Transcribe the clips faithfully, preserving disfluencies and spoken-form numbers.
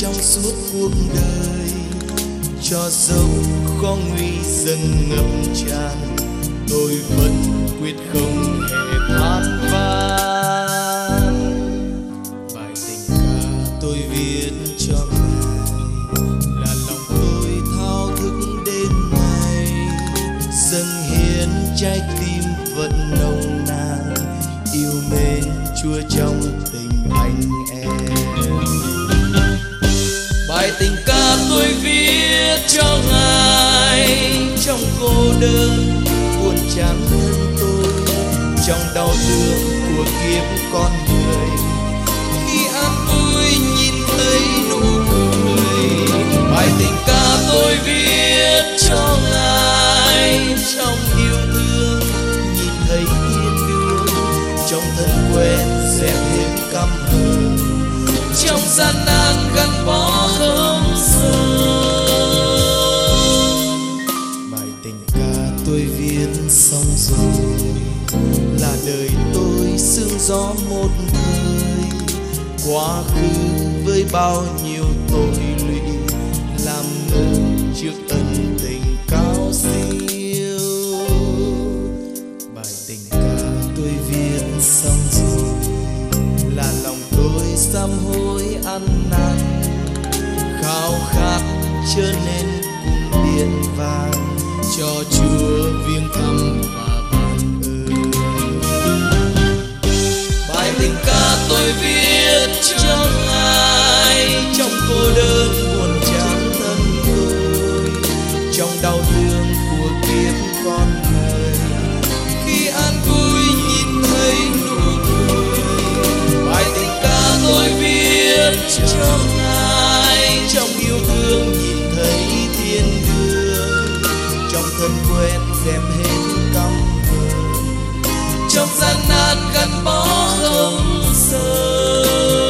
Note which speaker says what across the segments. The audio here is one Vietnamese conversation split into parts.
Speaker 1: trong suốt cuộc đời, cho dẫu khó nguy dần ngập tràn, tôi vẫn quyết không hề than van. Bài tình ca tôi viết cho ngài là lòng tôi thao thức đêm nay, dâng hiến trái tim vẫn nồng nàn, yêu mến Chúa trong tình anh em. Bài tình ca tôi viết cho ngài trong cô đơn buồn chán thân tôi, trong đau thương của kiếp con người, khi an vui nhìn thấy nụ cười. Bài tình ca tôi viết cho ngài trong yêu thương nhìn thấy thiên đường, trong thân quen dẹp hết căm hờn, trong gian nan gắn bó không rời. Bài tình ca tôi viết xong rồi, là đời tôi sương gió một thời, quá khứ với bao nhiêu tội lụy, làm ngơ trước ân tình cao siêu. Bài tình ca tôi viết xong rồi, là lòng tôi sám hối ăn năn, khao khát trở nên cung điện vàng, cho Chúa viếng thăm và ban ơn. Bài tình ca tôi viết cho ngài trong cô đơn buồn chán thân tôi, trong đau thương của kiếp con người, khi an vui nhìn thấy nụ cười. Bài tình ca tôi viết cho ngài trong yêu thương nhìn thấy thiên đường, trong thân quen dẹp hết căm hờn, trong gian nan gắn bó không rời.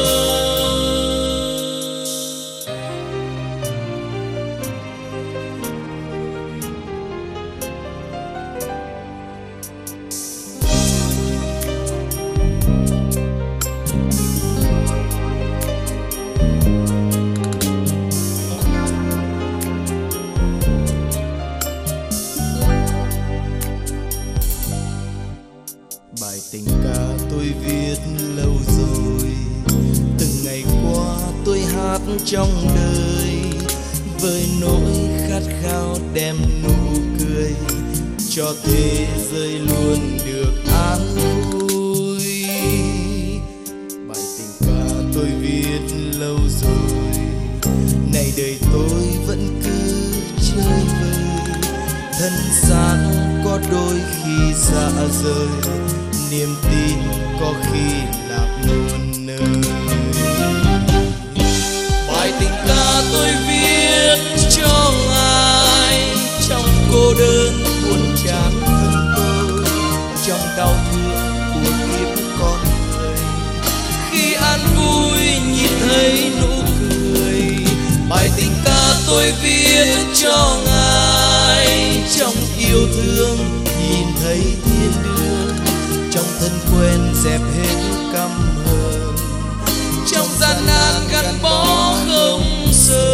Speaker 1: Bài tình ca tôi viết lâu rồi, từng ngày qua tôi hát trong đời, với nỗi khát khao đem nụ cười, cho thế giới luôn được an vui. Bài tình ca tôi viết lâu rồi, này đời tôi vẫn cứ chơi vơi, thân xác có đôi khi dạ rời, niềm tin có khi lạc luôn nơi. Bài tình ca tôi viết cho ngài trong cô đơn buồn chán thân tôi, trong đau thương của kiếp con người, khi an vui nhìn thấy nụ cười. Bài tình ca tôi viết cho ngài trong yêu thương nhìn thấy thiên đường, trong thân quen dẹp hết căm hờn, trong gian nan gắn bó không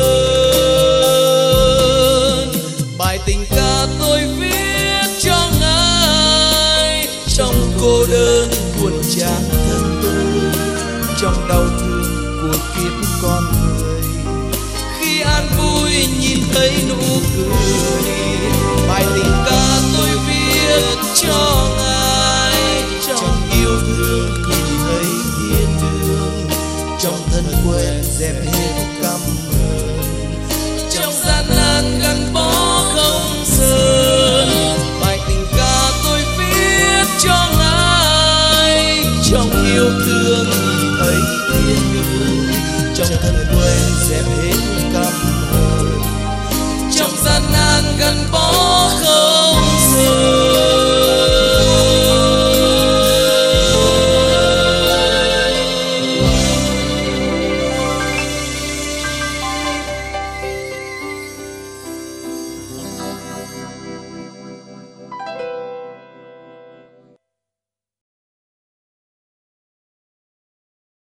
Speaker 1: sơn. Bài tình ca tôi viết cho ngài trong cô đơn buồn chán thân tôi, trong đau thương của kiếp con người, khi an vui nhìn thấy nụ cười. Bài tình ca tôi viết cho ngài trong yêu thương nhìn thấy thiên đường, trong thân quen dẹp hết căm hờn, trong gian nan gắn bó không sơn. Bài tình ca tôi viết cho ngài trong yêu thương nhìn thấy thiên đường, trong thân quen